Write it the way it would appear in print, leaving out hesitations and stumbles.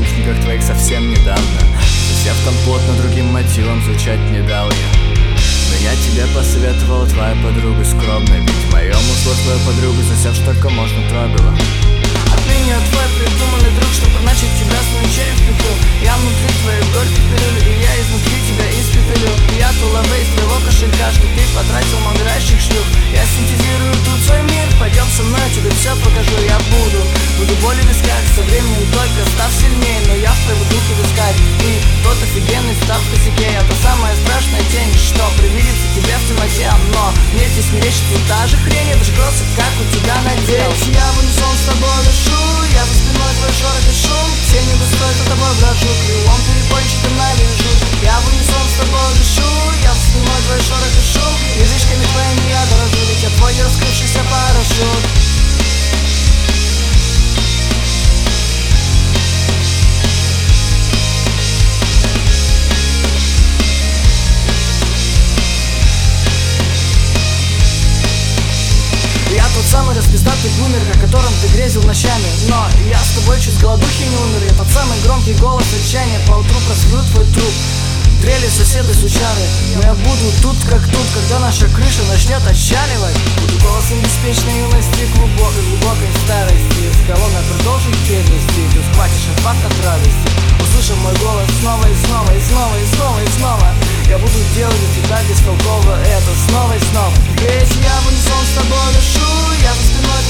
наушниках твоих совсем недавно. Засев там плотно, другим мотивом звучать не дал я. Меня тебе посоветовала твоя подруга скромная, ведь в моем условии твою подругу засев, что только можно трогала. Отныне твой придуманный друг, чтобы начать тебя с ночей впитал. Я внутри твоей горькой пилюли, и я изнутри тебя испепелю. Я тулове из твоего кошелька, что ты потратил манграющих шлюх. Я синтезирую тут свой мир, пойдем со мной, тебе все покажу. Я буду боль в висках, со временем только став сильнее. Но я в твоем духе искать, и тот офигенный став в косяке. Это самая страшная тень, что привидится тебе в темноте. Но мне здесь мерещится та же хрень, это же просто как у тебя надел. Я в унисон с тобой дышу, я за спиной твой шорох и шум. Все не достоят за тобой брожу, крылом перепончатым навяжу. Я в унисон с тобой дышу, я за спиной твой шорох и шум. Язычками твоими я дорожу, ведь я твой раскрывшийся парашют. Я тот самый распиздатый бумер, о котором ты грезил ночами. Но я с тобой чуть с голодухи не умер. Я тот самый громкий голос отчаяния, поутру просру твой труп. Дрели соседы сучары, но я буду тут как тут, когда наша крыша начнет отчаливать. Буду голосом беспечной юности, глубокой старости. С колонной продолжить петь, ты схватишь инфаркт от радости. Услышав мой голос снова и снова, и снова, и снова, и снова. Я буду делать для тебя бестолково это снова и снова. Ведь я в унисон с тобой дышу, я за спиной